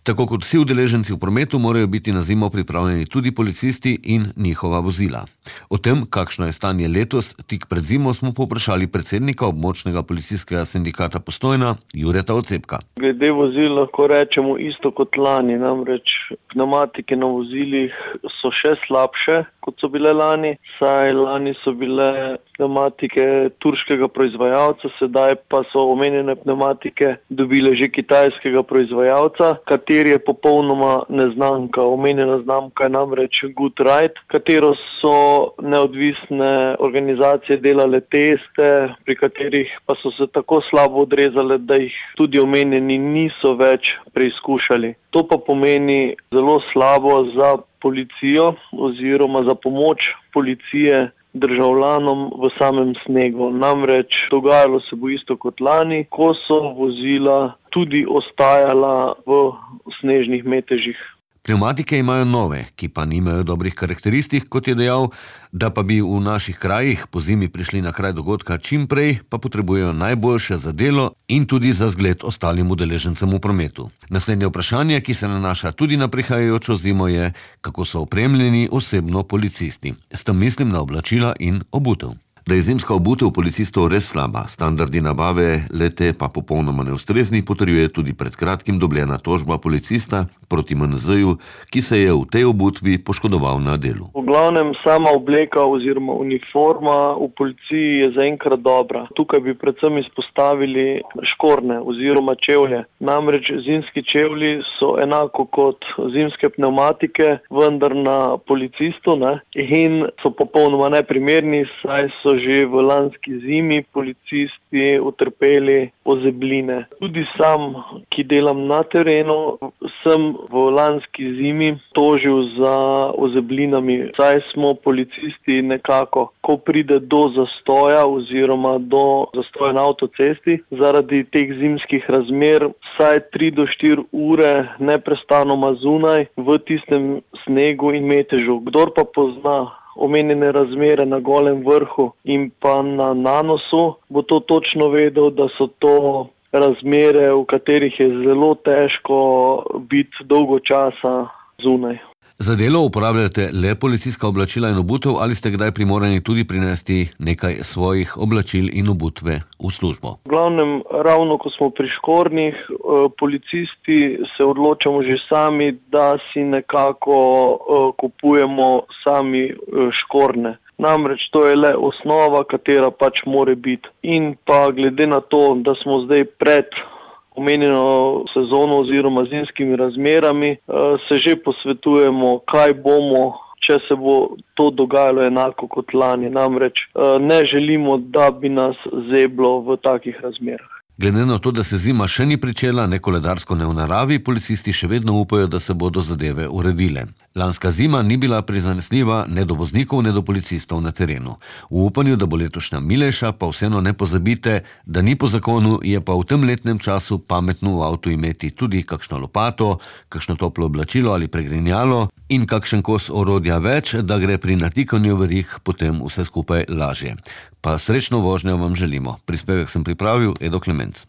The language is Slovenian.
Tako kot vsi udeleženci v prometu morajo biti na zimo pripravljeni tudi policisti in njihova vozila. O tem, kakšno je stanje letos, tik pred zimo smo povprašali predsednika območnega policijskega sindikata Postojna, Jureta Ocepka. Glede vozil lahko rečemo isto kot lani, namreč pnevmatike na vozilih so še slabše, kot so bile lani, saj lani so bile pnevmatike turškega proizvajalca, sedaj pa so omenjene pnevmatike dobile že kitajskega proizvajalca, kateri je popolnoma neznanka. Omenjena znamka je namreč Good Ride, katero so neodvisne organizacije delale teste, pri katerih pa so se tako slabo odrezale, da jih tudi omenjeni niso več preizkušali. To pa pomeni zelo slabo za policijo oziroma za pomoč policije državljanom v samem snegu. Namreč dogajalo se bo isto kot lani, ko so vozila tudi ostajala v snežnih metežih. Pnevmatike imajo nove, ki pa nimajo dobrih karakteristik, kot je dejal, da pa bi v naših krajih po zimi prišli na kraj dogodka čim prej, pa potrebujejo najboljše za delo in tudi za zgled ostalim udeležencem v prometu. Naslednje vprašanje, ki se nanaša tudi na prihajajočo zimo, je, kako so opremljeni osebno policisti. S tem mislim na oblačila in obutev. Da je zimska obutev policistov res slaba, standardi nabave le-te pa popolnoma neustrezni, potrjuje tudi pred kratkim dobljena tožba policista proti MNZ-ju, ki se je v tej obutvi poškodoval na delu. V glavnem sama obleka oziroma uniforma v policiji je zaenkrat dobra. Tukaj bi predvsem izpostavili škorne oziroma čevlje. Namreč zimski čevlji so enako kot zimske pnevmatike, vendar na policistu, in so popolnoma neprimerni, saj so že v lanski zimi policisti utrpeli ozebline. Tudi sam, ki delam na terenu, sem v lanski zimi tožil za ozeblinami, saj smo policisti nekako, ko pride do zastoja oziroma do zastoja na avtocesti, zaradi teh zimskih razmer, vsaj 3 do 4 ure neprestanoma zunaj v tistem snegu in metežu. Kdor pa pozna omenjene razmere na Golem vrhu in pa na Nanosu, bo to točno vedel, da so to razmere, v katerih je zelo težko biti dolgo časa zunaj. Za delo uporabljate le policijska oblačila in obutev ali ste kdaj primorani tudi prinesti nekaj svojih oblačil in obutve v službo? V glavnem, ravno ko smo pri škornjih, policisti se odločamo že sami, da si nekako kupujemo sami škorne. Namreč to je le osnova, katera pač more biti. In pa glede na to, da smo zdaj pred omenjeno sezono oziroma zimskimi razmerami, se že posvetujemo, kaj bomo, če se bo to dogajalo enako kot lani. Namreč ne želimo, da bi nas zeblo v takih razmerah. Glede na to, da se zima še ni pričela, ne koledarsko, ne v naravi, policisti še vedno upajo, da se bodo zadeve uredile. Lanska zima ni bila prizanesljiva ne do voznikov, ne do policistov na terenu. V upanju, da bo letošnja milejša, pa vseeno ne pozabite, da ni po zakonu, je pa v tem letnem času pametno v avtu imeti tudi kakšno lopato, kakšno toplo oblačilo ali pregrinjalo in kakšen kos orodja več, da gre pri natikanju verig potem vse skupaj lažje. Pa srečno vožnjo vam želimo. Prispevek sem pripravil Edo Klemenc.